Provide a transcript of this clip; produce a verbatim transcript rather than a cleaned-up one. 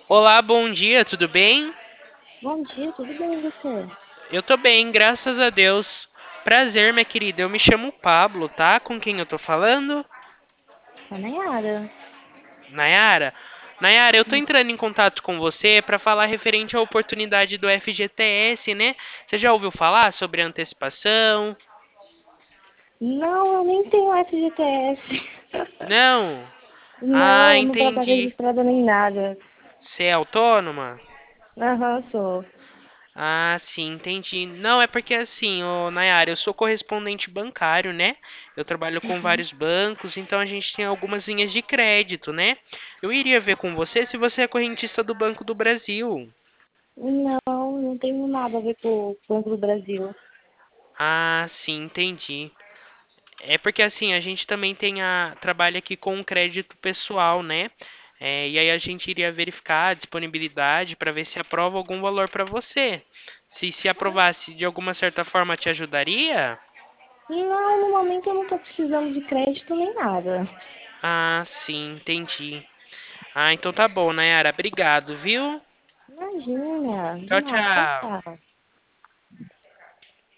Olá, bom dia, tudo bem? Bom dia, tudo bem e você? Eu tô bem, graças a Deus. Prazer, minha querida. Eu me chamo Pablo, tá? Com quem eu tô falando? A Nayara. Nayara? Nayara, eu tô entrando em contato com você para falar referente à oportunidade do F G T S, né? Você já ouviu falar sobre antecipação? Não, eu nem tenho F G T S. Não? Ah, Não, não trabalho entendi. registrada nem nada. Você é autônoma? Aham, sou. Ah, sim, entendi. Não, é porque assim, ô Nayara, eu sou correspondente bancário, né? Eu trabalho com Uhum. vários bancos, então a gente tem algumas linhas de crédito, né? Eu iria ver com você se você é correntista do Banco do Brasil. Não, não tenho nada a ver com o Banco do Brasil. Ah, sim, entendi. É porque assim, a gente também tem a trabalha aqui com o crédito pessoal, né? É, e aí a gente iria verificar a disponibilidade para ver se aprova algum valor para você. Se se aprovasse de alguma certa forma te ajudaria? Não, no momento eu não tô precisando de crédito nem nada. Ah, sim, entendi. Ah, então tá bom, Nayara. Obrigado, viu? Imagina, de Tchau, nada. Tchau, tchau. tchau.